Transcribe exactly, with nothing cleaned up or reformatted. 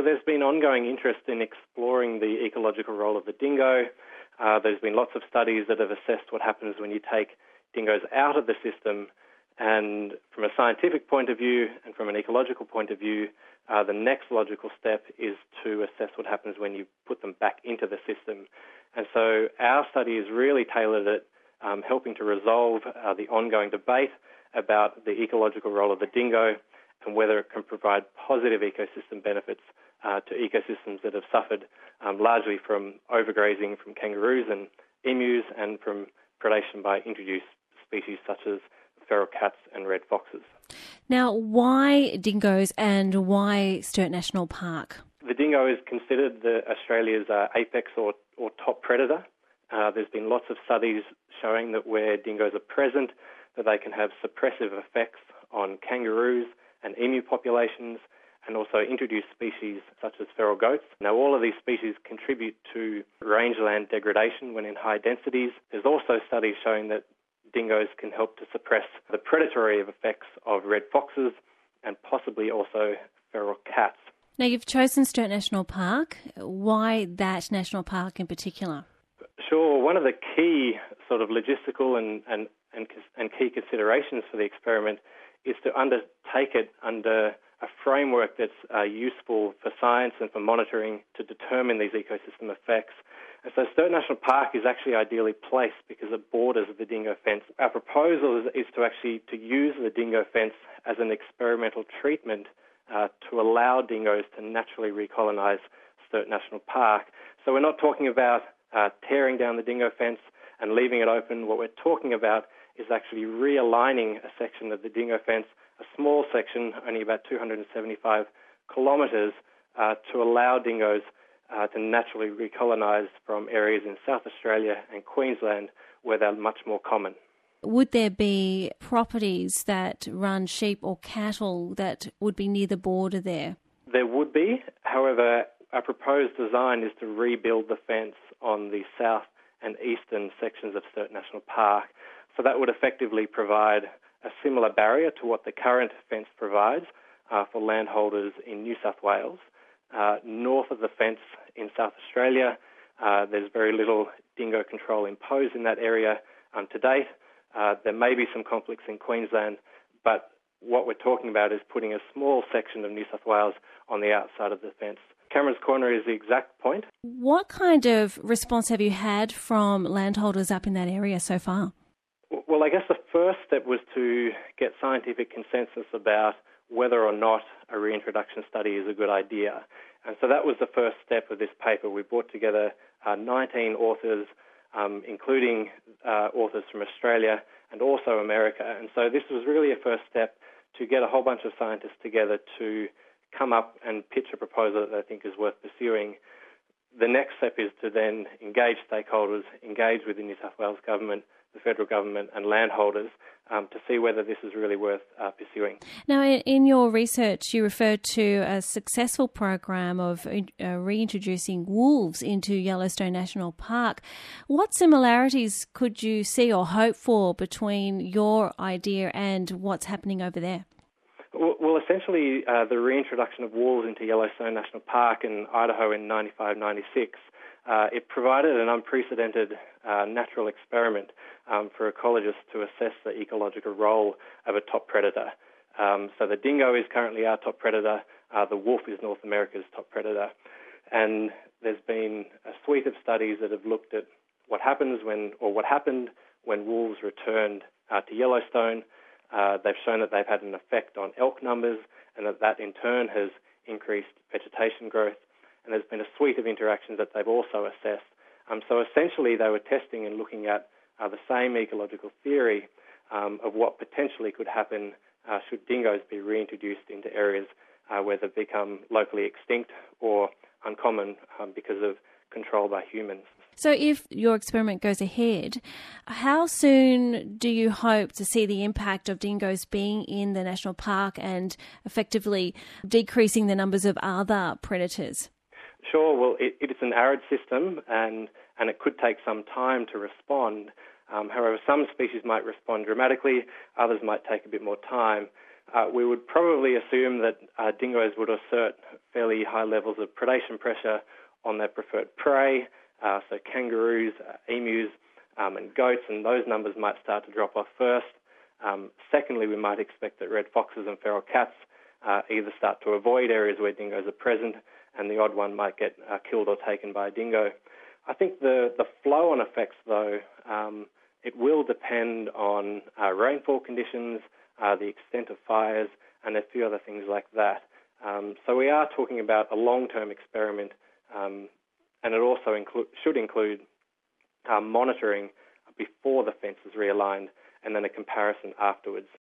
there's been ongoing interest in exploring the ecological role of the dingo. Uh, there's been lots of studies that have assessed what happens when you take dingoes out of the system. And from a scientific point of view and from an ecological point of view, uh, the next logical step is to assess what happens when you put them back into the system. And so our study is really tailored at um, helping to resolve uh, the ongoing debate about the ecological role of the dingo and whether it can provide positive ecosystem benefits uh, to ecosystems that have suffered um, largely from overgrazing from kangaroos and emus and from predation by introduced species such as feral cats and red foxes. Now, why dingoes and why Sturt National Park? The dingo is considered the Australia's uh, apex or, or top predator. Uh, there's been lots of studies showing that where dingoes are present, that they can have suppressive effects on kangaroos and emu populations, and also introduced species such as feral goats. Now, all of these species contribute to rangeland degradation when in high densities. There's also studies showing that dingoes can help to suppress the predatory effects of red foxes and possibly also feral cats. Now, you've chosen Sturt National Park. Why that national park in particular? Sure. One of the key sort of logistical and, and, and, and key considerations for the experiment is to undertake it under a framework that's uh, useful for science and for monitoring to determine these ecosystem effects. And so Sturt National Park is actually ideally placed because it borders the dingo fence. Our proposal is, is to actually to use the dingo fence as an experimental treatment uh, to allow dingoes to naturally recolonise Sturt National Park. So we're not talking about uh, tearing down the dingo fence and leaving it open. What we're talking about is actually realigning a section of the dingo fence, a small section, only about two hundred seventy-five kilometres, uh, to allow dingoes uh, to naturally recolonise from areas in South Australia and Queensland where they're much more common. Would there be properties that run sheep or cattle that would be near the border there? There would be. However, our proposed design is to rebuild the fence on the south and eastern sections of Sturt National Park. So that would effectively provide a similar barrier to what the current fence provides uh, for landholders in New South Wales. Uh, north of the fence in South Australia, uh, there's very little dingo control imposed in that area um, to date. Uh, there may be some conflicts in Queensland, but what we're talking about is putting a small section of New South Wales on the outside of the fence. Cameron's Corner is the exact point. What kind of response have you had from landholders up in that area so far? Well, I guess the first step was to get scientific consensus about whether or not a reintroduction study is a good idea. And so that was the first step of this paper. We brought together uh, nineteen authors, um, including uh, authors from Australia and also America. And so this was really a first step to get a whole bunch of scientists together to come up and pitch a proposal that they think is worth pursuing. The next step is to then engage stakeholders, engage with the New South Wales government, the federal government and landholders um, to see whether this is really worth uh, pursuing. Now, in your research, you referred to a successful program of uh, reintroducing wolves into Yellowstone National Park. What similarities could you see or hope for between your idea and what's happening over there? Well, essentially, uh, the reintroduction of wolves into Yellowstone National Park in Idaho in ninety-five ninety-six, uh, it provided an unprecedented uh, natural experiment um, for ecologists to assess the ecological role of a top predator. Um, so the dingo is currently our top predator. Uh, the wolf is North America's top predator. And there's been a suite of studies that have looked at what happens when, or what happened when wolves returned uh, to Yellowstone. Uh, they've shown that they've had an effect on elk numbers and that that in turn has increased vegetation growth. And there's been a suite of interactions that they've also assessed. Um, so essentially they were testing and looking at uh, the same ecological theory um, of what potentially could happen uh, should dingoes be reintroduced into areas uh, where they've become locally extinct or uncommon um, because of control by humans. So if your experiment goes ahead, how soon do you hope to see the impact of dingoes being in the national park and effectively decreasing the numbers of other predators? Sure. Well, it, it's an arid system and, and it could take some time to respond. Um, however, some species might respond dramatically, others might take a bit more time. uh, we would probably assume that uh, dingoes would assert fairly high levels of predation pressure on their preferred prey, uh, so kangaroos, uh, emus, um, and goats, and those numbers might start to drop off first. Um, secondly, we might expect that red foxes and feral cats uh, either start to avoid areas where dingoes are present, and the odd one might get uh, killed or taken by a dingo. I think the, the flow-on effects, though, um, it will depend on uh, rainfall conditions, uh, the extent of fires, and a few other things like that. Um, so we are talking about a long-term experiment, um, and it also inclu- should include uh, monitoring before the fence is realigned and then a comparison afterwards.